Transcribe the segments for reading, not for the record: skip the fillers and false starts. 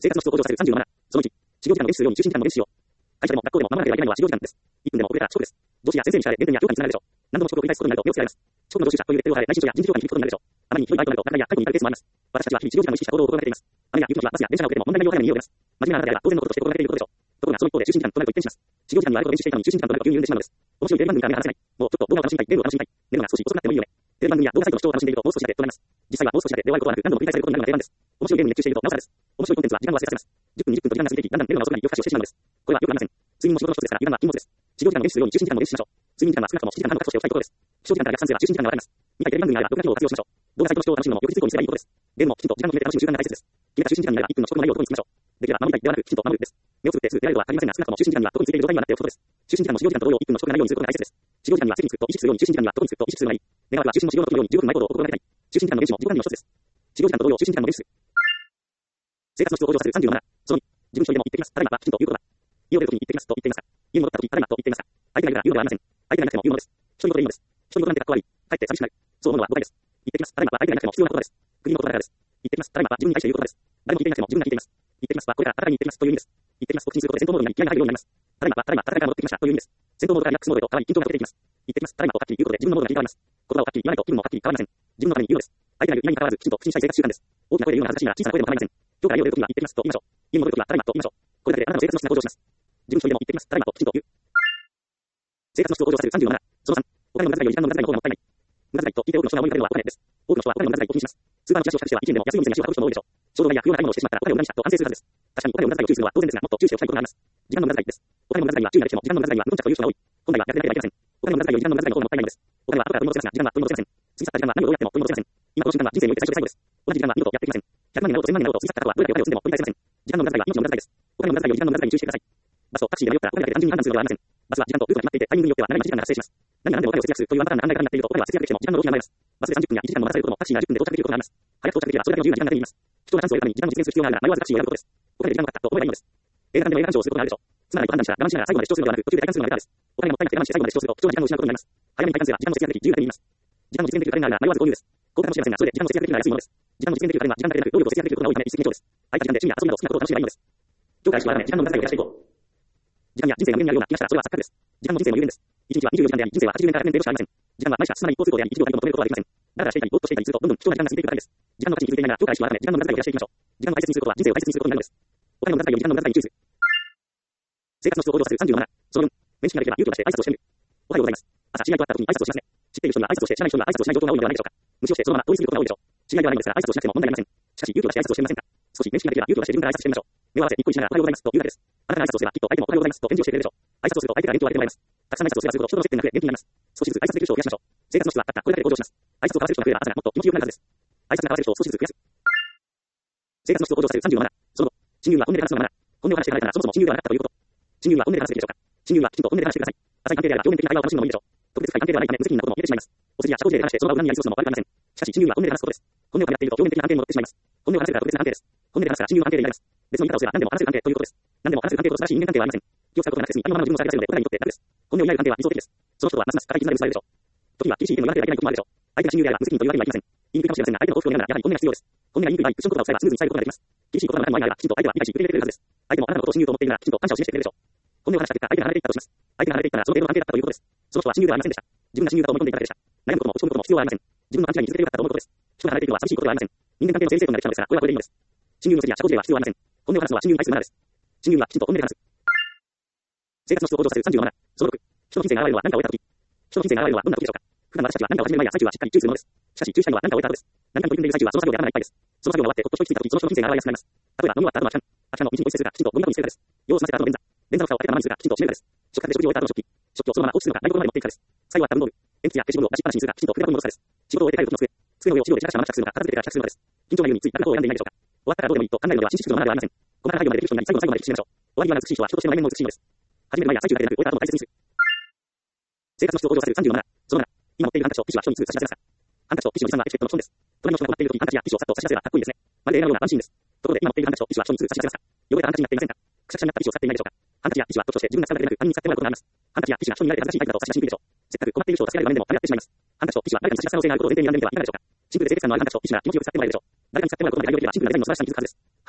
生活の質を向上させる37。その1、始業時間の練習量に中心時間の練習を。会社でも学校でも守らなければいけないのは始業時間です。1分でも遅れたら遅刻です。上司や先生に知られ、減点や評価につながるでしょう。何度も遅刻を繰り返すことになると目をつけられます。遅刻の常習者というレッテルを貼られ、内申書や人事評価に響くことになるでしょう。あまりにひどい場合となると、中や逮捕に至るケースもあります。私たちは日々始業時間を意識した行動を心がけています。雨や雪の日はバスや電車が遅れても問題ないよう早めに家を出ます。真面目なあなたであれば当然のこととして心がけていることでしょう。ところがその一方で中心時間となると一転します。始業時間にあることを練習していたのに中心時間となると急に緩んでしまうのです。面白いテレビ番組が目が離せない。もうちょっと動画を楽しみたい、ゲームを楽しみたい。寝るのが少し遅くなってもいいよね。テレビ番組や動画サイトの視聴を楽しんでいるともう少しだけとなります。実際はもう少しだけで終わることはなく何度も繰り返されることになるのが定番です。面白いゲームに熱中しているとなおさらです。面白いコンテンツは時間を忘れさせます。10分20分と時間が過ぎていき、だんだん寝るのが遅くなり夜更かしをしてしまうのです。これはよくありません。睡眠も仕事の一つですから、油断は禁物です。始業時間の練習量に中心時間も練習しましょう。睡眠時間は少なくとも7時間半の確保しておきたいところです。起床時間から逆算すれば中心時間がわかります。見たいテレビ番組があれば録画機能を活用しましょう。動画サイトの視聴を楽しむのも翌日以降にすればいいことです。ゲームもきちんと時間を決めて楽しむ習慣が大切です。決めた中心時間になれば1分の遅刻のないようどこにつきましょう。できれば守りたいではなくきちんと守るです。目をつぶってすぐ出られるとは限りませんが、少なくとも中心時間にはどこについている状態にはなっておくことです。中心時間も始業時間と同様1分の遅刻がないようにすることが大切です。始業時間には席につくと意識するように、中心時間にはどこにつくと意識するのがいい。願わくは中心の始業の時のように15分前行動を心がけたい。中心時間の練習も自己管理の一つです。始業時間と同様中心時間の練習。生活の質を向上させる37。その2、自分一人でも言ってきます。ただいまはきちんと言うことだ。家を出るときに言ってきますと言っていますか。家に戻ったときただいまと言っていますか。相手がいるから言うのではありません。相手がいなくても言うのです。一人ごとでいいのです。一人ごとなんてかっこ悪い。かえって寂しくなる。そう思うのは誤解です。言ってきます。ただいまは相手がいなくても必要なことです。国の言葉だからです。言ってきます。ただいまは自分に対して言う言葉です。誰も聞いていなくても自分が聞いています。言ってきますはこれから戦いに行ってきますという意味です。言ってきますと口にすることで戦闘モードになり気合が入るようになります。ただいまは戦いから戻ってきましたという意味です。戦闘モードからリラックスモードへと変わり緊張が解けていきます。言ってきます。ただいまとはっきり言うことで自分のモードが切り替わります。言葉をはっきり言わないと気分もはっきり変わりません。自分のために言うのです。相手がいるいないに関わらずきちんと口にしたい生活習慣です。大きな声で言うのは恥ずかしいなら小さな声でも構いません。今日から家を出るときは言ってきますと言いましょう。家に戻るときはただいまと言いましょう。これだけであなたの生活の質が向上します。自分一人でも言ってきます。ただいまときちんと言う。生活の質を向上させる37。その3、お金の無駄遣いより時間の無駄遣いの方がもったいない。無駄遣いと聞いて多くの人が思い浮かべるのはお金です。多くの人はお金の無駄遣いと気にします。スーパーのチラシを近くしては一円でも安いお店に足を運ぶ人も多いでしょう。衝動買いや不要な買い物をしてしまったらお金を無駄にしたと反省するはずです。確かにお金を無駄遣いを注意するのは当然ですが、もっと注意しておきたいことがあります。時間の無駄遣いです。お金の無駄遣いは注意ができても時間の無駄遣いは無頓着という人が多い。本来は逆でなければいけません。お金の無駄遣いより時間の無駄遣いの方がもったいないのです。お金は後から取り戻せますが、時間は取り戻せません。過ぎ去った時間は何をどうやっても取り戻せません。今この瞬間は人生において最初で最後です。同じ時間は二度とやってきません。100万になろうと1000万になろうと過ぎ去った後はどれだけお金を積んでも取り返せません。時間の無駄遣いは命の無駄遣いです。お金の無駄遣いより時間の無駄遣いに注意してください。バスとタクシーで迷ったらお金だけで単純に判断するのではありません。バスは時間とルートが決まっていてタイミングによっては長い時間が発生します。何が何でもお金を節約するというあなたの考え方になっているとお金は節約できても時間の浪費が生まれます。バスで30分や1時間も待たされることもタクシーが10分で到着できることがあります。早く到着できればそれだけの自由な時間が手に入ります。人がチャンスを得るために時間を実現する必要があるなら迷わずタクシーを選ぶことです。お金で時間がかかったと思えばいいのです。映画館でも映画鑑賞をすることがあるでしょう。つまらないと判断したら我慢しながら最後まで視聴するのではなく途中で退館するのがベターです。お金がもったいなくて我慢して最後まで視聴すると貴重な時間を失うことになります。早めに退館すれば時間も節約でき自由が手に入ります。時間の実現できる家電があるなら迷わず購入です。高価かもしれませんがそれで時間の節約できるのは安いものです。時間の実現できる家電は時間だけでなく労力を節約できることが多いため一石二鳥です。空いた時間で趣味や遊びなど好きなことを楽しめばいいのです。今日から始まるため時間の無駄遣いを減らしていこう。時間や人生が無限になるような気がしたらそれは錯覚です。時間も人生も有限です。1日は24時間であり人生は80年から100年程度しかありません。時間は毎日進まない一方通行であり一秒たりとも止めることはできません。だらだらしていたりぼーっとしていたりするとどんどん貴重な時間が過ぎていくだけです。時間の価値に気づいていながら今日から意識を改め時間の無駄遣いを減らしていきましょう。時間を大切にすることは人生を大切にすることになるのです。お金の無駄遣いより時間の無駄遣いに注意する。生活の質を向上させる37。その4、面識ができれば勇気を出して挨拶をしてみる。おはようございます。朝知り合いと会った時に挨拶をしますね。知っている人には挨拶をして知らない人には挨拶をしない状況が多いのではないでしょうか。無視をしてそのまま通り過ぎることが多いでしょう。知り合いではないのですから挨拶をしなくても問題ありません。しかし勇気を出して挨拶をしてみませんか。少し面識ができれば勇気を出して自分から挨拶してみましょう。目を合わせにっこりしながらおはようございますと言うだけです。あなたが挨拶をすればきっと相手もおはようございますと返事をしてくれるでしょう。挨拶をすると相手から元気をあげてもらいます。たくさん挨拶をすればするほど人との接点が増え元気になります。少しずつ挨拶できる人を増やしましょう。生活の質はたったこれだけで向上します。挨拶を交わせる人が増えれば朝がもっと気持ちよくなるはずです。挨拶が交わせる人を少しずつ増やす。生活の質を向上させる37。その後、親友は本音で話すのが本音を話して離れたらそもそも親友ではなかったということ。親友は本音で話すべきでしょうか。親友はきちんと本音で話してください。浅い関係であれば表面的な会話を楽しむのもいいでしょう。特別深い関係ではないため無責任なことも言えてしまいます。お世辞や社交辞令で話してその場を無難にやり過ごすのも悪くありません。しかし親友は本音で話すことです。本音を語っていると表面的な関係に戻ってしまいます。本音を話せるから特別な関係です。本音で話すから親友の関係でいられます。別の言い方をすれば何でも話せる関係ということです。何でも話せる関係と素晴らしい人間関係はありません。気を使うことなくせずにありのままの自分をさらけ出せるのでお互いにとって楽です。本音を言い合える関係は理想的です。その人はますます固い絆で結ばれるでしょう。時には厳しい意見を言わなければいけないこともあるでしょう。相手が親友であれば無責任というわけにはいきません。言いにくいかもしれませんが相手の幸福を願うならやはり本音が必要です。本音が言いにくい場合クッション言葉を使えばスムーズに伝えることができます。厳しい言葉の中にも愛があればきちんと相手は理解し受け入れてくれるはずです。相手もあなたのことを親友と思っているならきちんと感謝を示してくれるでしょう。本音を話した結果相手が離れていったとします。相手が離れていったらその程度の関係だったということです。その人は親友ではありませんでした。自分が親友だと思い込んでいただけでした。悩むことも落ち込むことも必要はありません。自分の勘違いに気づけてよかったと思うことです。人が離れているのは寂しいことではありません。人間関係の整理整頓ができたのですからこれはこれでいいのです。親友の責や社交辞令は必要はありません。本音を話すのは親友に対するマナーです。親友はきちんと本音で話す。生活の質を向上させる37。その6、人の人生が現れるのは何かを終えた時。人の人生が現れるのはどんな時でしょうか。普段私たちは何かを始める前や最中はしっかり注意するものです。しかし注意したいのは何かを終えた後です。何かに取り組んでいる最中はその作業で頭がいっぱいです。その作業が終わってほっと一息ついた時その人の人生が現れやすくなります。例えば飲み終わった後の空き缶の道に置い捨てするかきちんとゴミ箱に捨てるかです。用を済ませた後の便座の蓋を開けたままにするかきちんと閉めるかです。食卓で食事を終えた後の食器をそのまま放置するのか台所まで持っていくかです。最後はダウンロール、鉛筆や消しゴムを出しっぱなしにするかきちんと筆箱に戻すかです。仕事を終えて帰る時の机の上を資料でチラシがまま支度するのか片付けてから支度するのかです。緊張が言うについてあることを選んでいないでしょうか。終わったらどうでもいいと考えるのでは紳士淑女のマナーではありません。細かな作業までできる人になり最後の最後までできる人になりましょう。終わりは美しい人は人としての内面も美しいのです。始める前や最中だけでなく終えた後も大切にする。生活の質を向上させる37。その7、今持っているハンカチとティッシュは人にすぐ差し出せますか。ハンカチとティッシュの持参はエチケットの基本です。隣の人が困っている時ハンカチやティッシュをさっと差し出せばかっこいいですね。まるで映画のようなワンシーンです。ところで今持っているハンカチとティッシュは人にすぐ差し出せますか。汚れたハンカチになっていませんか。くしゃくしゃになったティッシュを使っていないでしょうか。ハンカチやティッシュは特徴として自分が使うだけでなく他人に使ってもらうことがあります。ハンカチやティッシュが人に見られて恥ずかしいタイプだと差し出しにくいでしょう。せっかく困っている人を助けられる場面でもためらってしまいます。ハンカチとティッシュは誰かに差し出す可能性があることを前提に選んでみてはいかがでしょうか。シンプルで清潔感のあるハンカチとティッシュが気持ちよく使ってもらえるでしょう。誰かに使ってもらうことができるよりはシンプルなデザインの素晴らしさに気づくはずです。ハ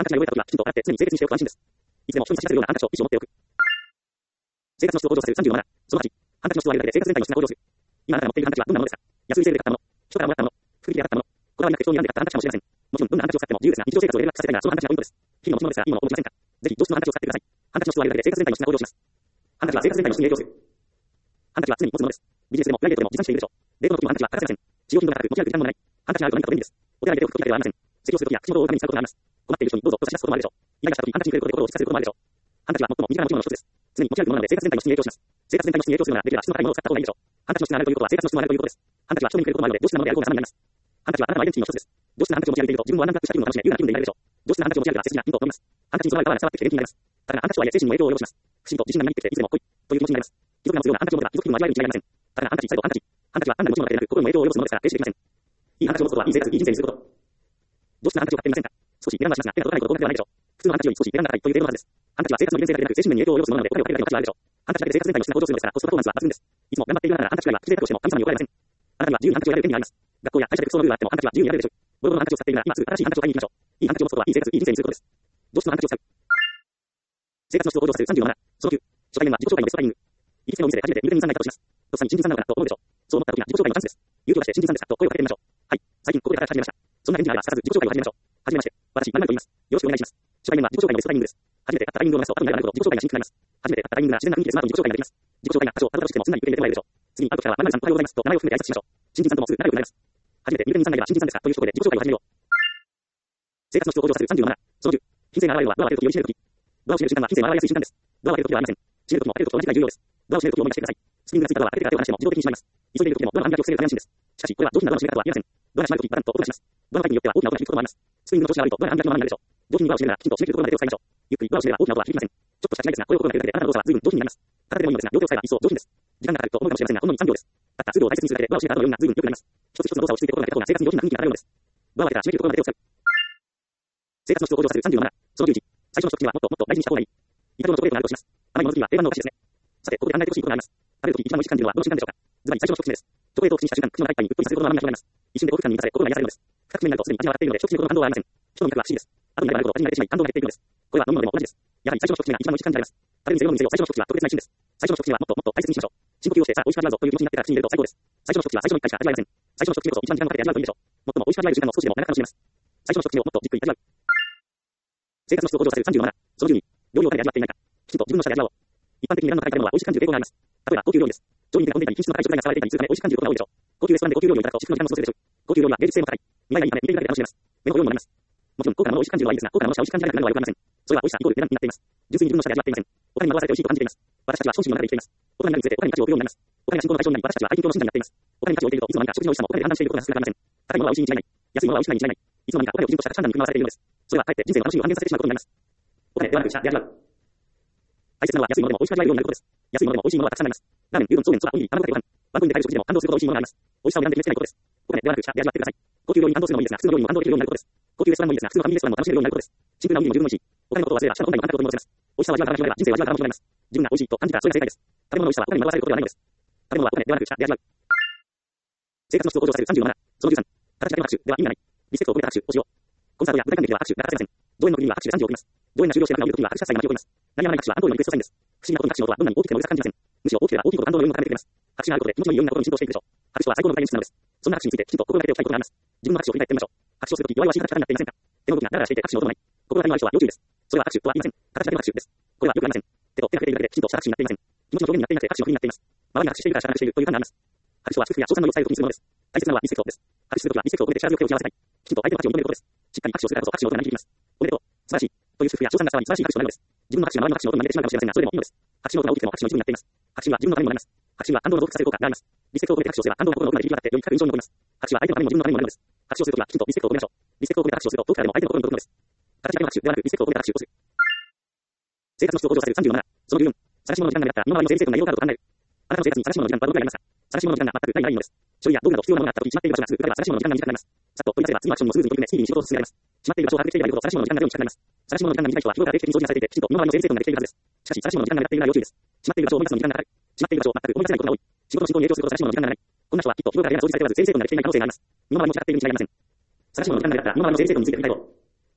ハンカチが汚れた時は、きちんと洗って常に清潔にしておくと安心です。いつでも人に差し出せるようなハンカチを一生持っておく。生活の質を向上させる37。その8。ハンカチの質を上げるだけで生活全体の質が向上する。今あなたが持っているハンカチはどんなものですか？安いセールで買ったもの、人からもらったもの、福利で上がったもの、こだわりなく興味あるで買ったハンカチかもしれません。もちろんどんなハンカチを使っても自由ですが、日常生活をリラックスさせたいならそのハンカチがポイントです。日々の持ち物ですが、いいものをお持ちしませんか？ぜひ上質のハンカチを使ってください。ハンカチの質を上げるだけで生活全体の質が向上します。ハンカチは生活全体の質に影響する。ハンカチは常に持つものです。ビジネスでもプライベートでも持参しているでしょう。デートの時もハンカチは欠かせません。使用頻度が高く持ち歩く時間もない。ハンカチがあると何かと便利です。お手洗いで手を拭く時だけではありません。咳をする時や口元を覆うために使うことがあります。困っている人にどうぞと差し出すこともあるでしょう。イライラした時ハンカチに触れることで心を落ち着かせることもあるでしょう。ハンカチは最も身近な持ち物の一つです。常に持ち歩くものなので生活全体の質に影響します。生活全体の質に影響するならできれば質の高いものを使った方がいいでしょう。ハンカチの質が上がるということは生活の質も上がるということです。ハンカチは人に触れることもあるので、上質なものである方が様になります。ハンカチはあなたのアイデンティティの一つです。上質なハンカチを持ち歩いていると自分もワンランクアップした気分を楽しめ、優雅な気分でいられるでしょう。上質なハンカチを持ち歩くが背筋がピンと伸びます。ハンカチに備わるパワーが伝わってきて元気になります。ただハンカチは精神にも影響を及ぼします。不審と自信がみなぎってきていつでも来いという気持ちになります。貴族が持つようなハンカチを持てば貴族気分を味わえるに違いありません。ただハンカチ、最後ハンカチ。ハンカチは単なる持ち物だけでなく心にも影響を及ぼすものですから決してできません。いいハンカチを持つことはいい生活、いい人生にすること。上質なハンカチを買ってみませんか？少し値段はしますが手が届かないことではないでしょう。普通のハンカチより少し値段が高いという程度のはずです。ハンカチは生活の利便性だけでなく精神面に影響を及ぼすものなのでお金をかけるだけの価値はあるでしょう。ハンカチだけで生活全体の質が向上するのですからコストパフォーマンスは抜群です。いつも頑張っているならハンカチ代は不正確としても神様に怒られません。あなたには自由にハンカチを選べる権利があります。学校や会社で服装のルールがあってもハンカチは自由に選べるでしょう。ボロボロのハンカチを使っているなら今すぐ新しいハンカチを買いに行きましょう。いいハンカチを持つことはいい生活、いい人生にすることです。上質のハンカチを使う。生活の質を向上させる37。その9。初対面は自己紹介のベストタイミング。行きつけのお店で初めて入店に参加とします。とっさに新人さんなのかなと思うでしょう。そう思った時は自己紹介のチャンスです。勇気を出して新人さんですかと声をかけてみましょう。はい。最近ここで働き始めました。そんな返事があればすかさず自己紹介を始めましょう。はじめまして。私、何々と言います。よろしくお願いします。初対面は自己紹介のベストタイミングです。初めて会ったタイミングを話すと後になるほど自己紹介がしにくくなります。初めて会ったタイミングが自然な雰囲気でスマートに自己紹介ができます。自己紹介が多少たどたどしくてもすんなり受け入れてもらえるでしょう。次に会う時からは何々さんおはようございますと名前を含めて挨拶しましょう。新人さんともすぐ仲良くなります。初めて入店に参加が新人さんですかという一言で自己紹介を始めよう。生活の質を向上させる37。その10。金銭が現れるのはドアを開ける時より閉める時。ドアを閉める瞬間は金銭が現れやすい瞬間です。ドアを開ける時はありません。閉める時も開ける時と同じくらい重要です。ドアを閉める時を思い出してください。スプリングがついたドアは開けてから手を離しても自動的に閉まります。急いでいる時でもドアの網がを防げるため安心です。しかしこれは上品なドアの閉め方とは言えません。ドアが閉まる時バタンと音がします。ドアのタイプによっては大きな音が響くこともあります。スプリングの調子が悪いとドアが網がのままになるでしょう。上品にドアを閉めるならきちんと閉めきるところまで手を使いましょう。ゆっくりドアを閉めれば大きな音は響きません。ちょっとした違いですが、これを心がけるだけであなたの動作は随分上品になります。片手でもいいのですが、両手を使えば一層上品です。時間がかかると思うかもしれませんが、ほんの2、3秒です。たった数秒を大切にするだけでドアを閉めた後の余韻が随分良くなります。一つ一つの動作を落ち着いて心がけた方が生活に上品な雰囲気が上がるようです。ドアを開けたら閉めきるところまで手を使う。生活の質を向上させる37。その11。最初の一口にはもっともっと大事にした方がいい。イタリアのチョコレートがあるとします。甘いもの好きは定番のお菓子ですね。さて、ここで考えてほしいことがあります。食べるとき一番美味しく感じるのはどの瞬間でしょうか。ズバリ最初の一口目です。チョコレートを口にした瞬間、口の中いっぱいにうっとりするほどの甘みが広がります。一瞬で幸福感に満たされ、心が癒されるのです。二口目になるとすでに味は分かっているので、一口目ほどの感動はありません。人の味覚は不思議です。後になればなるほど味に慣れてしまい、感動が減っていくのです。これは飲み物でも同じです。やはり最初の一口目が一番美味しく感じられます。食べる店の店を最初の一口は特別な一瞬です。最初の一口はもっともっと大切にしましょう。深呼吸をしてさあ美味しく味わうぞという気持ちになってから口に入れると最高です。最初の一口は最初の一回しか味わえません。最初の一口目こそ一番時間をかけて味わうといいでしょう。最も美味しく味わえる時間の少しでも長く楽しめます。最初の一口目をもっとじっくり味わう。生活の質を向上させる37。その12。料理を食べて味わっていないか。きちんと自分の舌で味わおう。一般的に値段の高い食べ物は美味しく感じる傾向があります。例えば高級料理です。上品で飛んでいたり品質の高い食材が使われていたりするため美味しく感じることが多いでしょう。高級レストランで高級料理をいただくと至福の時間も過ごせるでしょう。高級料理は芸術性も高い。見栄えがいいため見ているだけで楽しめます。目の保養もなります。もちろん高価なものを美味しく感じるのはいいですが、高価なものしか美味しく感じられなくなるのはよくありません。それは美味しさイコール値段になっています。純粋に自分の舌で味わっていません。お金に惑わされて美味しいと感じています。私たちは資本主義の中で生きています。お金になるにつれてお金に価値を置くようになります。お金が信仰の対象になり、私たちは愛金教の信者になっています。お金に価値を置いているといつの間にか食事の美味しさもお金で判断していることが少なくありません。高いものは美味しいに違いない。安いものは美味しくないに違いない。いつの間にかお金をきちんとした価値観に組み合わされているのです。それはかえって人生の楽しみを半減させてしまうことになります。お金ではなく舌で味わう。大切なのは安いものでも美味しく味わえるようになることです。安いものでも美味しいものはたくさんあります。ラーメン、牛丼、そうめん、そば、おにぎり、卵かけご飯。ワンコインで買える食事でも感動するほど美味しいものがあります。美味しさを選んで決めつけないことです。お金ではなく舌で味わってください。高級料理に感動するのもいいですが、普通の料理にも感動できるようになることです。高級レストランもいいですが、普通のファミリーレストランも楽しめるようになることです。シンプルなおにぎりも十分美味しい。お金のことを忘れれば舌の温度にも感覚を取り戻せます。美味しさを味わうから広がれば人生を味わうからも広がります。自分が美味しいと感じたらそれが正解です。食べ物の美味しさはお金に惑わされることではないのです。食べ物はお金ではなく舌で味わう。生活の質を向上させる37。その13。形だけの拍手では意味がない。リスペクトを込めた拍手をしよう。コンサートや舞台関係では拍手が欠かせません。上演の国には拍手で賛辞を送ります。上演が終了して幕が降りる時には拍手喝采が巻き起こります。何やらない拍手はあの通りのリクエストサインです。不思議なことに拍手の音はどんなに大きくてもうるさく感じません。むしろ大きければ大きいほど感動の余韻を高めてくれます。拍手があることで気持ちのいい余韻なことに浸透していくでしょう。拍手は最高の迎えにつなのです。そんな拍手についてきちんと心がけておきたいことがあります。自分の拍手を振り返ってみましょう。拍手をするとき弱々しい形になっていませんか？手の動きがダラダラしていて拍手の音もない。心当たりの相性は要注意です。それは拍手とは言いません。形だけの拍手です。これはよくありません。手と手が触れているだけできちんとした拍手になっていません。気持ちの表現になっていなくて拍手の振りになっています。周りが拍手しているからしか拍手しているという感があります。拍手は祝福や称賛の良さを伝えるときにするものです。大切なのはリスペクトです。拍手するときはリスペクトを込めて力強く手を合わせたい。きちんと相手の拍手を認めることです。しっかり拍手をするからこそ拍手の音が鳴り響きます。おめでとう、素晴らしいという祝福や称賛がさらに素晴らしい拍手となるのです。自分の拍手が周りの拍手の音になってしまうかもしれませんが、それでもいいのです。拍手の音が大きくても拍手の一部になっています。拍手は自分のためにもなります。拍手は感動の増幅させる効果があります。リスペクトを込めて拍手をすれば感動が心の奥まで響き渡ってより深く印象に残ります。拍手は相手のためにも自分のためにもなるのです。拍手をするときはきちんとリスペクトを込めましょう。リスペクトを込めて拍手をすると遠くからでも相手の心に届くのです。形だけの拍手ではなくリスペクトを込めた拍手をする。生活の質を向上させる37。その14。探し物の時間がなかったら身の回りの生成の内容があると考える。あなたの生活に探し物の時間はどのくらいありますか？探し物の時間が全くないのです。書類や道具など必要なものがあったとき決まっている場所がすぐ来れば探し物の時間が短くなります。さっと取り出せば次のアクションにもスムーズに取り組めスピーディーに仕事を進められます。決まっている場所を把握できていればいるほど探し物の時間が量に近くなります。探し物の時間が短い人は日頃から定期的に掃除がされていてきちんと身の回りの整理整頓ができているはずです。しかし探し物の時間がやっているなら要注意です。決まっている場所を思い出すのに時間がかかる。決まっている場所を全く思い出せないことが多い。仕事の進行に影響すること探し物の時間がない。こんな人はきっと日頃から掃除されておらず整理整頓ができていない可能性があります。身の回りも違っているに違いありません。探し物の時間がなかったら身の回りの整理整頓について振り返ろう。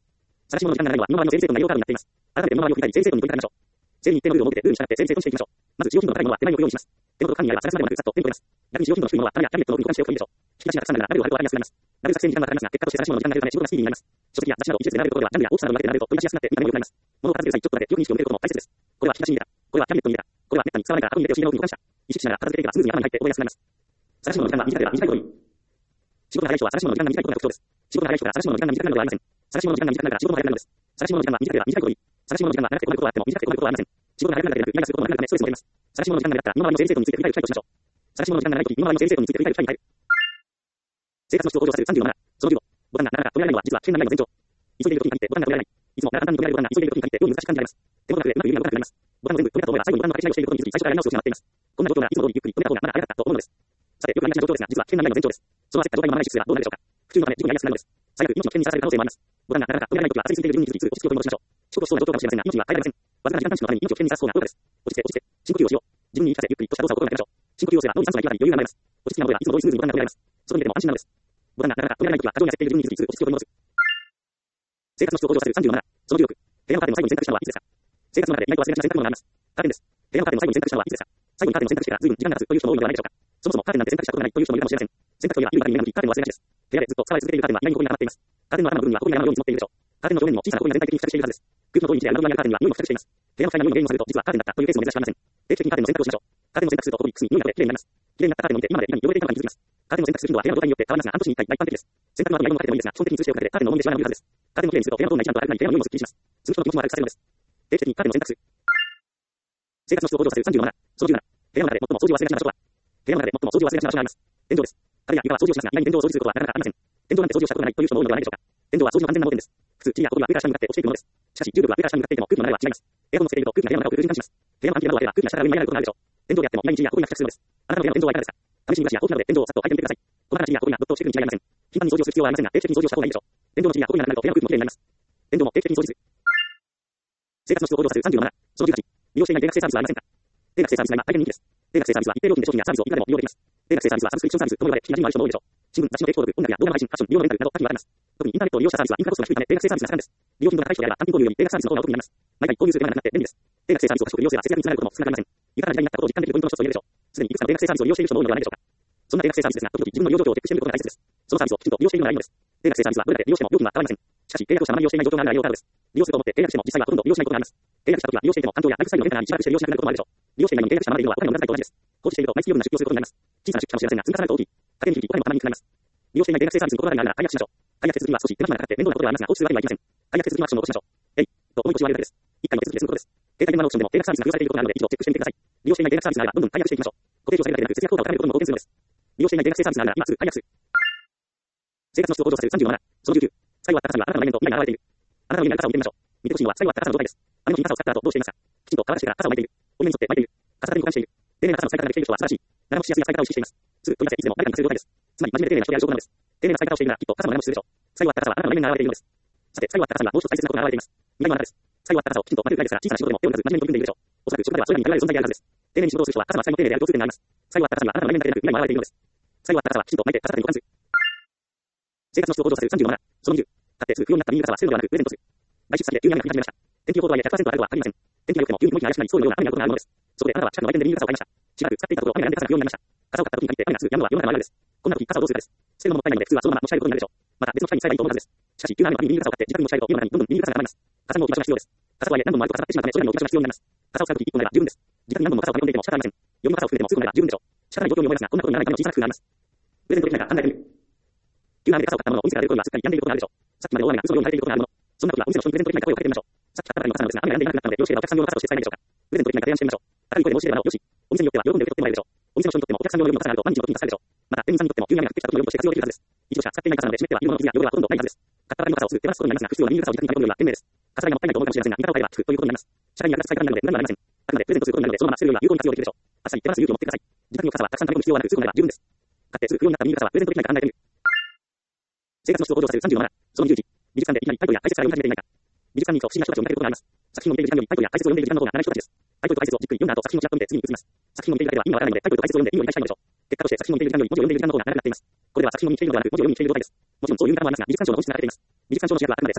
探し物の時間がないのは、身の回りの整理整頓の内容カードになっています。改めて身の回りを振り返り整理整頓にポイントを挙げましょう。整理に一定のルールを設けて、ルールに従って整理整頓していきましょう。まず、使用頻度の高いものは手前に置くようにします。手元と缶にあれば探すまでもなく、さっと手に取れます。逆に使用頻度の低いものは棚やキャビネットの奥に保管しておくといいでしょう。引き出しがたくさんなら、ラベルを貼ると洗いやすくなります。ラベル作成に時間がかかりますが、結果として探し物の時間が減るため仕事がスピーディーになります。書籍や雑誌などを一列で並べることでは、ジャンルや大きさなどを分けて並べると取り出しやすくなって見た目も良くなります。物を片付ける際、ちょっとだけ記憶に識を向けることも大切です。これは引き出しに入れた。これはキャビネットに入れた。これはめったに使わないから箱に入れてお尻の奥に保管した。意識しながら片付けていけばスムーズに頭に入って覚えやすくなります。探し物の時間が短ければ短いほどいい。仕事が早い人は探し物の時間が短いことが特徴です。仕事が早い人から探し物の時間が短くなることはありません。探し物の時間が短くなるから仕事も早くなるのです。探し物の時間が短ければ短いほどいい。探し物の時間が長くて困ることはあっても短くて困ることはありません。仕事が早くなるだけでなく、イライラすることもなくなるためストレスも減ります。探し物の時間が長かったら身の回りの整理整頓について振り返る機会をしましょう。探し物の時間がないとき、身の回りの整理整頓について振り返る機会に入る。生活の質を向上させる37。その15。ボタンがなかなか止められないのは実は危険なラインの前兆。急いでいるときに限ってボタンが止められない。いつも簡単に止められるボタンが急いでいるときに限って妙に難しく感じられます。手元だけでうまく指が動かなくなります。ボタンを全部止めたと思えば最後にボタンの掛け違いをしていることに気づき、最初からやり直すをしてしまっています。こんな状況ならいつも通りゆっくり止めた方がまだ早かったと思うのです。さて、よくありがちな状況ですが、実は危険なラインの前兆です。その焦った状態のままない指数はどうなるでしょうか。不注意のため事故になりやすくなるのです。最悪、命の危険にさらされる可能性もあります。ボタンがなかなか止められないときは、焦りすぎている自分に気づき、すぐ落ち着くことに戻しましょう。仕事しそうな状況かもしれませんが、命には変えられません。わずかな時間短縮のために命を危険にさらす方が効果です。落ち着け、落ち着け、深呼吸をしよう。自分に言い聞かせてゆっくりとした動作を心がけましょう。深呼吸をすれば脳に酸素が行き渡り余裕が生まれます。落ち着きなのではいつも通りスムーズにボタンが止められます。外に出ても安心なのです。ボタンがなかなか止められないときは過剰に焦っている自分に気づき、すぐ落ち着くことに戻す。生活の質を向上させる37。その16。部屋のカーテンを最後に選択したのはいつですか。生活の中で意外と忘れがちな洗濯物があります。カーテンです。部屋のカーテンを最後に選択したのはいつですか。最後にカーテンを選択してから随分時間が経つという人も多いのではないでしょうか。そもそもカーテンなんて選択したことがないという人もいるかもしれません。洗濯といえば衣類が見えないときカーテンを忘れがちです。部屋でずっと使われ続けているカーテンは意外に埃が溜まっています。カーテンの頭の部分には埃が山のように積もっているでしょう。カーテンの表面にも小さな埃が全体的に付着しているはずです。空気の通り道で雨どいにあるカーテンには匂いも付着しています。部屋の不快な匂いの原因をすると実はカーテンだったというケースも珍しくありません。定期的にカーテンの洗濯をしましょう。カーテンを洗濯すると埃、くすみ、匂いなどできれいになります。きれいになったカーテンを見て今までいかに汚れていたのかに気づきます。カーテンを洗濯する頻度は部屋の状態によって変わりますが、半年に1回が一般的です。洗濯の後にアイロンをかけてもいいですが、基本的に通知をかけてカーテンの重みでしわが伸びるはずです。カーテンのきれいにすると部屋のどんな一段と悪くなり部屋の匂いもすっきりします。その人の気持ちも悪くさせるのです。定期的にカーテンを洗濯する。生活の質を向上させる37。その17。部屋の中で最も掃除を忘れがちな場所は。部屋の中で最も掃除を忘れがちな場所があります。天井です。壁や床は掃除をしますが、意外に天井を掃除することはなかなかありません。天井なんて掃除をしたことがないという人も多いのではないでしょうか。天井は掃除の完全な盲点です。普通、塵や埃は上から下に向かって落ちていくものです。しかし、重力は上から下に向かっていても空気の流れは違います。エアコンをつけていると空気が部屋の中をぐるぐる循環します。部屋の換気などをやれば空気が下から上に上がることがあるでしょう。天井であっても意外に塵や埃が付着するのです。あなたの部屋の天井はいかがですか。試しにブラシやほうきなどで天井をさっと履いてみてください。この話や埃がどっと落ちてくるに違いありません。頻繁に掃除をする必要はありませんが、定期的に掃除をした方がいいでしょう。天井の塵や埃がなくなると部屋の空気もきれいになります。天井も定期的に掃除する。生活の質を向上させる37。その18。利用していない定額制サービスはありませんか。定額制サービスは今大変人気です。定額制サービスは一定料金で商品やサービスをいくらでも利用できます。定額制サービスはサブスクリプションサービスとも呼ばれ、聞き馴染みのある人も多いでしょう。新聞、雑誌の定期購読、音楽や動画の配信、ファッション、美容のレンタルなど多岐にわたります。特にインターネットを利用したサービスはインフラコストが低いため定額制サービスが盛んです。利用頻度が高い人であれば単品購入より定額サービスの方がお得になります。毎回購入する手間がなくなって便利です。定額制サービスを賢く利用すれば節約につながることも少なくありません。豊かな時代になったことを実感できるポイントの一つと言えるでしょう。すでにいくつかの定額制サービスを利用している人も多いのではないでしょうか。そんな定額制サービスですが、時々自分の利用状況をチェックしてみることが大切です。そのサービスをきちんと利用しているのがいいのです。定額制サービスはどれだけ利用しても料金は変わりません。しかし、契約をしたまま利用していない状況がある内容からです。利用すると思って契約しても実際はほとんど利用しないことがあります。契約した時は利用していても環境やライフスタイルの変化が一番して利用しなくなることもあるでしょう。利用していないのに契約したままでいるのはお金を無駄遣いと同じです。放置していると毎月余分な出費をすることになります。小さな出費かもしれませんが積み重なると大きい。家計に響きお金もたまにくなります。利用していない定額制サービスに心当たりがあるなら解約しましょう。解約手続きは少し手間暇がかかって面倒なことではありますが、放置するわけにはいきません。解約手続きのアクションを起こしましょう。と重い腰を上げるだけです。一回の手続きで済むことです。携帯電話のオプションでも定額サービスが付与されていることがあるので一度チェックしてみてください。利用していない定額サービスがあればどんどん解約していきましょう。固定費を下げるだけでなく節約効果を高めることにも貢献するのです。利用していない定額制サービスがあるなら今すぐ解約する。生活の質を向上させる37。その19。最後は高さにはあなたの内面と未来が現れている。あなたの家にある傘を見てみましょう。見てほしいのは最後は高さの状態です。雨の日に傘を使った後どうしていますか。きちんと乾かしてから傘を巻いている。お湯に沿って巻いている。傘立てに保管している。丁寧な傘の使い方ができている人は素晴らしい。長持ちしやすい使い方を意識しています。すぐ取り出せいつでも誰かに貸せる状態です。つまり真面目で丁寧な人である証拠なのです。丁寧な使い方をしているならきっと傘も長持ちするでしょう。最後は高さはあなたの内面が現れているのです。さて、最後は高さにはもう一つ大切なことが現れています。未来のあなたです。最後は高さをきちんと待てるぐらいですから小さな仕事でも手を抜かず真面目に取り組んでいるでしょう。おそらく職場ではそれらに頼られる存在であるはずです。丁寧に仕事をする人は傘は扱いも丁寧である共通点があります。最後は高さにはあなたの内面だけでなく未来も現れているのです。最後は高さはきちんと巻いて傘立てに保管する。生活の質を向上させる37。その20。買ってすぐ不要になったビニール傘は捨てるのではなくプレゼントする。外出先で急に雨が降り始めました。天気予報とはいえ 100% あるとは限りません。天気が良くても急に動きが怪しくなりそうなような雨が降ることがあるのです。そこであなたは近くの売店でビニール傘を買いました。しばらく使っていたところ雨が止んで傘が不要になりました。傘を買った時に限って雨がすぐ止むのは世の中のあるあるです。こんな時傘をどうするかです。捨てるのももったいないので普通はそのまま持ち帰ることになるでしょう。また別の機会に使えばいいと思うはずです。しかし急な雨の日にビニール傘を買って自宅に持ち帰ると家の中にどんどんビニール傘が溜まります。傘の置き場所が必要です。傘とはいえ何度もあると重なってしまうためそれらの置き場所が必要になります。傘を使う時1本あれば十分です。自宅に何度も傘を溜め込んでいても仕方ありません。夜の傘を含めても数本あれば十分でしょう。仕方ない状況に思いますがこんなことにならないための小さな工夫があります。プレゼントできないか考えてみる。急な雨で傘を買ったものをお店から出る頃にはすっかり病んでいることがあるでしょう。さっきまで大雨が嘘のように晴れていることがあるもの。そんな時はお店の人にプレゼントできないか声をかけてみましょう。さっき買ったばかりの傘なのですが雨が止んでいなくなったのでよろしければお客さん用の傘として使えないでしょうか。プレゼントできないか提案してみましょう。明るい声で申し出ればよし。お店によっては喜んで受け取ってもらえるでしょう。お店の人にとってもお客さん用の傘があると毎日の時に助かるでしょう。また店員さんにとっても急に雨が降ってきた時の夜として活用できるはずです。一度しか使っていない傘なので湿ってはいるものの次は夜はほとんどないはずです。買ったばかりの傘をすぐ手放すことになりますが不必要なビニール傘を自宅に買い込むよりは賢明です。傘代がもったいないと思うかもしれませんが見方を変えれば効くということになります。社会に役立つ使い方なので無駄にはなりません。あくまでプレゼントすることになるのでそのまま捨てるよりは有効に活用できるでしょう。あっさり手放す勇気を持ってください。自宅に傘はたくさん溜め込む必要はなく数本あれば十分です。買ってすぐ不要になったビニール傘はプレゼントできないか考えてみる。生活の質を向上させる37。その20時。美術館でいきなりタイトルや解説から読み始めていないか。美術館に行くと不思議な人たちを見かけることがあります。作品を見ている時間よりタイトルや解説を読んでいる時間の方が長い人たちです。タイトルと解説をじっくり読んだ後作品をちらっと見て次に移ります。作品を見ているだけでは意味がわからないのでタイトルと解説を読んで意味を理解したいのでしょう。結果として作品を見ている時間より文字を読んでいる時間の方が長くなっています。これでは作品を見ているのではなく文字を読みに来ている状態です。もちろんそういう見方もありますが美術鑑賞の本質に流れています。美術鑑賞の主役はあくまで作品です。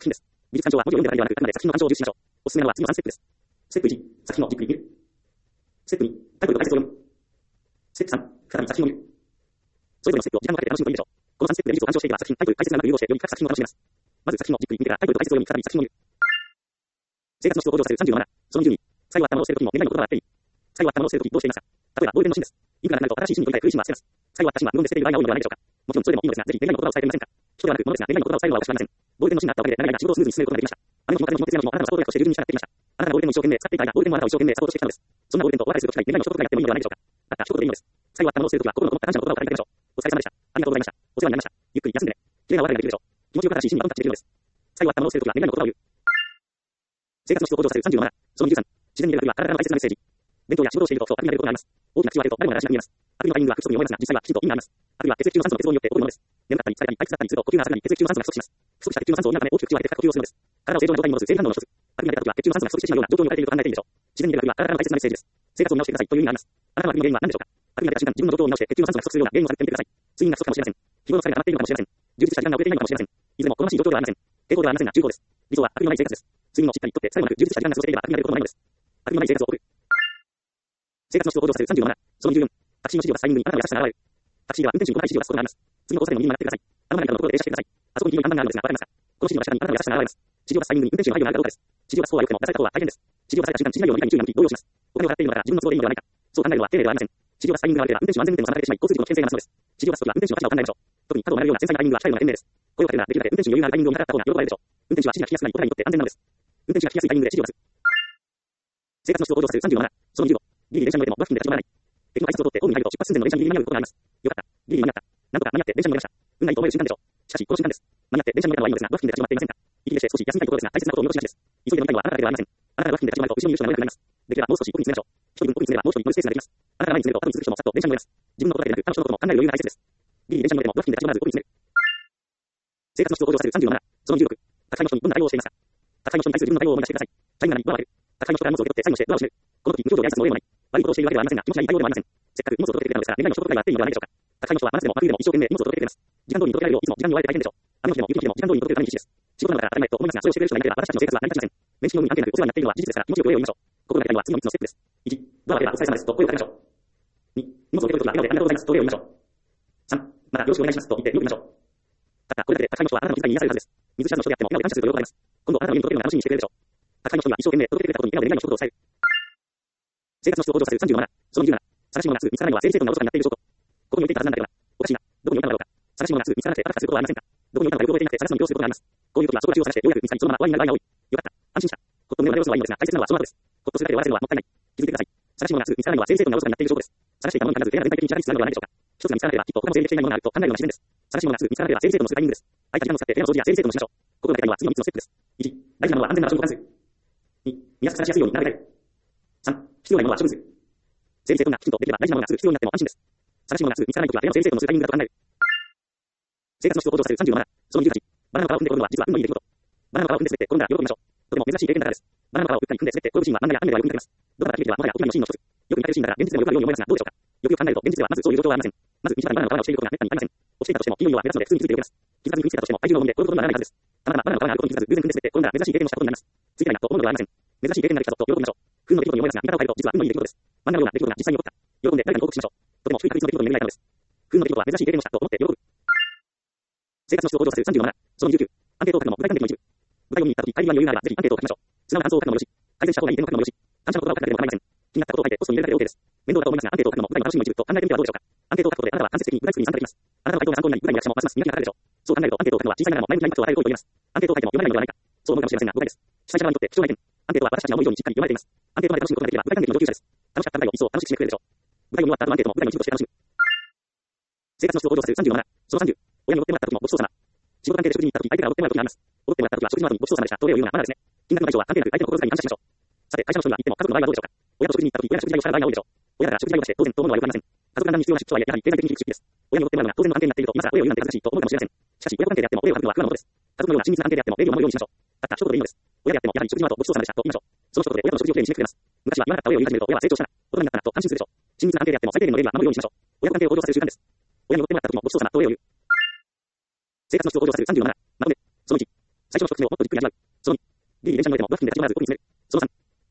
美術鑑賞は文字を読んでからではなく、あくまで作品の鑑賞を重視しましょう。おすすめなのは次の3ステップです。ステップ1、作品をじっくり見る。ステップ2、タイトルと解説を読む。ステップ3、再び作品を見る。それぞれのステップを時間をかけて楽しむといいでしょう。この3ステップで美術を鑑賞していけば作品、タイトル、解説がうまく融合して、より深く作品を楽しめます。まず作品をじっくり見てからタイトルと解説を読み、再び作品を見る。生活の質を向上させる37、その12、最後は頭を捨てるときも願いの言葉があっていい。最後は頭を捨てるときどうしていますか。例えば、ボールペンの芯です。いくらになると新しい芯に取り替え古い芯は捨てます。最後は私は無言で捨てている場合が多いのではないでしょうか。もちろんそれでもいいのですが、ぜひ願いの言葉を伝えてみませんか。人ではなく、物ですが、願いの言葉を伝えるのは私はありません。ボールペンの芯があったおかげで何々な仕事をスムーズに進めることができました。あの日も風の日も徹夜の日もあなたのサポート役として十分に従ってきました。あなたがボールペンを一生懸命使っていた間、ボールペンもあなたを一生懸命サポートしてきたのです。そんなボールペンとお別れするときに願いの一言がやってもいいのではないでしょうか。たった一言でいいのです。最後は頭を捨てるときは心のこもった感謝の言葉を借りてみましょう。お疲れ様でした。ありがとうございました。お世話になりました。ゆっくり休んでね。綺麗なお別れができるでしょう。気持ちよく新しい芯にバトンタッチできるのです。最後は頭を捨てるときは願いの言葉を言う。生活の質を向上させる37、その23、自然に出るときは体の大切なメッセージ。勉強や仕事をしているとそう悪になることがあります。大きな口を開けると誰もが話が見えます。悪のタイミングは不足に思いますが、実際はきちんと意味があります。悪には血液中の酸素の欠乏によって起こるものです。眠かったり疲れたり退屈だったりすると呼吸が浅くなり血液中の酸素が不足します。不足した血中の酸素を補うため大きく口を開けて呼吸をするのです。体を正常な状態に戻す生理反応の一つ。悪になったときは血中の酸素が不足してしまうような状況に置かれていると考えていいでしょう。自然に出るときは体の大切なメッセージです。生活を見直してくださいという意味があります。あなたの悪の原因は何でしょうか。悪になった瞬間、自分の状況を見直して血中の酸素が不足するような原因を探ってみてください。睡眠が不足かもしれません。日頃の疲れが溜まっているのかもしれません。充実した時間が遅れていないのかもしれません。いずれも好ましい状況ではありません。抵抗ではありませんが重厚です。理想は悪のない生活です。睡眠をしっかりとって最後まで充実した時間が過ごせていれば悪になることもないのです。悪のない生活を送る。生活の質を向上させる37、その24、タクシーの指示を出すタイミングにあなたの優しさが現れる。タクシーでは運転手に細かい指示を出すことがあります。次の交差点の右に曲がってください。あの前からのところで停車してください。あそこに黄色い看板があるのですが、わかりますか。この指示の下にあなたの優しさが現れます。指示を出すタイミングに運転手の配慮があるかどうかです。指示を出す方は良くても出された方は大変です。指示を出された瞬間、指示内容を理解に注意が向き動揺します。お金を払っているのだから自分の都合でいいのではないか。そう考えるのは丁寧ではありません。指示を出すタイミングが悪ければ運転手の安全運転も妨げてしまい、交通事故の危険性が増すのです。指示を出すときは運転手の価値を考えましょう。特に角を曲がるような繊細なタイミングは控えるのが賢明です。声をかけるならできるだけ運転手に余裕があるタイミングを見計らった方が喜ばれるでしょう。運転手は指示が聞きやすくなり、お互いにとって安全なのです。運転手が聞きやすいタイミングで指示を出す。生活の質を向上させる37、その25、ギリギリ電車に乗ってもバス付近で立ち止まらない。駅の改札を通ってホームに入ると出発寸前の電車にギリギリ間に合うことがあります。よかった。ギリギリ間に合った。なんとか間に合って電車に乗りました。運がいいと思える瞬間でしょう。しかし、この瞬間です。間に合って電車に乗れたのはいいのですが、バス付近で立ち止まっていませんか。息切れして少し休みたいところですが、大切なことを見落としがちです。急いで乗りたいのはあなただけではありません。あなたがバス付近で立ち止まると後ろにいる人が長くなります。できればもう少し奥に詰めましょう。一人分奥に詰めればもう一人乗るスペースができます。あなたが前に詰めると後に続く人もさっと電車に乗れます。自分のことだけでなく他の人のことも考える余裕が大切です。ギリギリ電車に乗ってもバス付近で立ち止まらず奥に詰める。生活の質を向上させる37、その16、宅配の人にどんな対応をしていますか。宅配の人に対する自分の対応を思い出してください。タイムがないドアを開ける。宅配の人から荷物を受け取ってサインをしてドアを閉める。この時無表情で挨拶の例もない。悪いことをしているわけではありませんが、気持ちがいい対応ではありません。せっかく荷物を届けてくれたのですが、願いの一言くらいはあっていいのではないでしょうか。宅配の人は真夏でも真冬でも一生懸命荷物を届けてくれます。時間通りに届けられるよういつも時間に追われて大変でしょう。雨の日でも雪の日でも時間通りに届けるために必死です。仕事なのだから当たり前と思いますが、それをしてくれる人がいなければ私たちの生活は成り立ちません。面識の有無に関係なくお世話になっているのは事実ですから、気持ちよく礼を言いましょう。心がけたいのは次の3つのステップです。1、ドアを開ければお疲れ様ですと声をかけましょう。2、荷物を受け取るときは笑顔でありがとうございますと礼を言いましょう。3、またよろしくお願いしますと言ってよく言いましょう。たったこれだけで宅配の人はあなたの気遣いに癒されるはずです。水知らずの人であっても笑顔で感謝すると喜ばれます。今度あなたの家に届けるのが楽しみにしてくれるでしょう。宅配の人には一生懸命届けてくれたことに笑顔で願いの一言を伝える。生活の質を向上させる37、その17、探し物がすぐ見つからないのは整理整頓がおろそかになっている証拠。ここに置いていたはずなんだけどな。おかしいな。どこに置いたのだろうか。探し物がすぐ見つからなくてバタバタすることはありませんか。どこに置いたのかよく覚えていなくて探すのに要することがあります。こういう時はそこら中を探してようやく見つかりそのまま終わりになる場合が多い。よかった。安心した。ほっと胸をなで下ろすのはいいのですが大切なのはその後です。ほっとするだけで終わらせるのはもったいない。気づいてください。探し物がすぐ見つからないのは整理整頓がおろそかになっている証拠です。探していたものに必ず全体的にチラリつながるのではないでしょうか。一つが見つからなければきっと他も整理できていないものがあると考えるのが自然です。探し物がすぐ見つからなければ整理整頓のするタイミングです。空いた時間を使って部屋の掃除や整理整頓もしましょう。心がけたいのは次の3つのステップです。1、大事なものは安全な場所に保管する。2、見やすく探しやすいように並べたい。3、必要ないものは処分する。整理整頓がきちんとできれば大事なものがすぐ必要になっても安心です。探し物がすぐ見つからないときは部屋の整理整頓のするタイミングだと考える。生活の質を向上させる37、その18、バナナの皮を踏んで転ぶのは実は運のいい出来事。バナナの皮を踏んで滑って転んだら喜びましょう。とても珍しい経験だからです。バナナの皮を打ったり踏んで滑って転ぶシーンは漫画やアニメではよく見かけます。ドラマだけ見てはもはやお決まりのシーンの一つ。よく見かけるシーンだから現実でもよくあるように思いますがどうでしょうか。よくよく考えると現実ではまずそういう状況はありません。まず道端にバナナの皮が落ちていることがめったにありません。落ちていたとしても木の色は目立つので普通に気づいておきます。気づかずに見つけたとしても体重の重みで転ぶことにならないはずです。たまたまバナナの皮があることに気づかず偶然踏んで滑って転んだら珍しい経験をしたことになります。ついてないなと思うのではありません。珍しい経験ができたぞと喜びましょう。不運の出来事に思いますが見方を変えると実は運のいい出来事です。漫画のような出来事が実際に起こった。喜んで誰かに報告しましょう。とても低い確率の出来事に巡り合えたのです。不運の出来事は珍しい経験をしたと思って喜ぶ。生活の質を向上させる37、その29、アンケートを書くのも具体感的の一部。部会を見に行ったとき、会議が余裕があればぜひアンケートを書きましょう。素直な感想を書くのもよし、改善した方がいい点を書くのもよし、感謝の言葉を書くだけでも構いません。気になったことを書いてポストに入れるだけで OK です。面倒だと思いますが、アンケートを書くのも部会の楽しみの一部と考えてみてはどうでしょうか。アンケートを書くことであなたは間接的に部会作りに参加できます。あなたの回答が参考になり、部会の役者もますます磨きがかかるでしょう。そう考えるとアンケートを書くのは小さいながらも前向きなインパクトを与える行為と言えます。アンケートを書いても読まれないのではないか。そう思うかもしれませんが、誤解です。主催者側にとって貴重な意見。アンケートは私たちが思うようにしっかり読まれています。アンケートまで楽しむことができれば部会関係の上級者です。楽しかった部会を一層楽しくしてくれるでしょう。部会を見終わった後のアンケートも部会の一部として楽しむ。生活の質を向上させる37、その30、親におってもらった時もごちそうさま。仕事関係で食事に行った時、相手からおってもらう時があります。おってもらった時は食事の後にごちそうさまでしたと礼を言うのがマナーですね。金額の対象は関係なく相手の心遣いに感謝しましょう。さて、会社の人には言っても家族の場合はどうでしょうか。親と食事に行った時、親が食事代を支払う場合が多いでしょう。親から食事代を出して当然と思うのはよくありません。家族間に必要な出費はやはり経済的に低出費です。親におってもらうのが当然の案件になっていると今更お礼を言うなんて恥ずかしいと思うかもしれません。しかし、親子関係であってもお礼を払うのは不安なものです。家族のような親密な関係であっても礼儀を守るようにしましょう。たった一言でいいのです。親であってもやはり食事の後ごちそうさまでしたと言いましょう。その一言で親の食事をきれいに締めくくれます。昔は言わなかったお礼を言い始めると親は成長したな、大人になったなと感心するでしょう。親密な関係であっても最低限の礼儀は守るようにしましょう。親子関係を向上させる習慣です。親におってもらった時もごちそうさまとお礼を言う。生活の質を向上させる37、まとめ。その1、最初の食事をもっとじっくり味わう。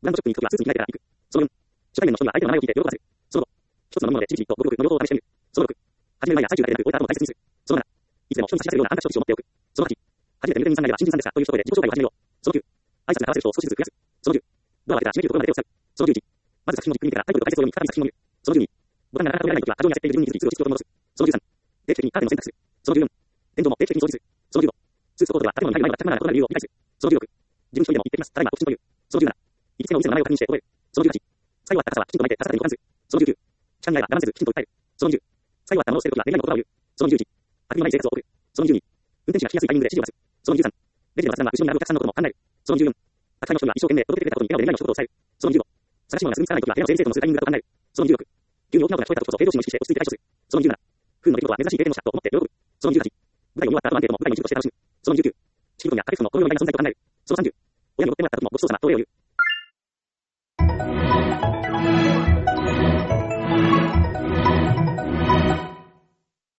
グランドショップに行くときはスーツに着替えてから行く。その4、初対面の人には相手の名前を聞いて喜ばせる。その5、一つの飲み物でじりじりとごくごく飲み物を試してみる。その6、始める前や最中だけでなく終えた後も大切にする。その7、いつでも人に差し出せるような安価所持を持っておく。その8、初めて入店に参加れば新人さんですかという一言で自己紹介を始めよう。その9、挨拶が交わせる人を少しずつ増やす。その10、ドアを開けたら閉めるところまで手を塞ぐ。その11、まず作品をじっくり見てからタイトルと解説を読み、再び作品を見る。その12、ボタンがなかなか止められないときは過剰に焦っている順に移り、すぐを実況と戻す。その13、定期的にカーテンを選択する。その14、電動も定期的に掃除する。その15、スーツとコートでは建物に入る前は全くまだ異なることがある理由を理解する。その16、自分一人でも行ってきます。ただいま、ご出身という。その17、行きつけのお店の名前を確認して覚える。その18、使い終わった傘はきちんと巻いて傘立てに保管する。その19、期間に合えば我慢せずきちんと訴える。その20、使い終わったものを捨てるときは念願の言葉を言う。その21、悪意のない生活を送る。その22、運転手が聞きやすいタイミングで指示を出す。その23、レジでの雑談は後ろにあるお客さんのことも考える。その24、宅配の人には一生懸命届けてくれたことに笑顔で願いの一言を伝える。その25、探し物がすぐにつかないときは部屋の整理整頓のするタイミングだと考える。その26、急に大きな音が聞こえたときこそ平常心を意識して落ち着いて対処する。その27、不運の出来事は珍しい経験のしたと思って喜ぶ。その28、舞台を見終わった後アンケートも舞台の一部として楽しむ。その29、チキントンやタケフトのこのような存在と考える。その30、親に追ってもらった時もごちそうさまとお礼を言う。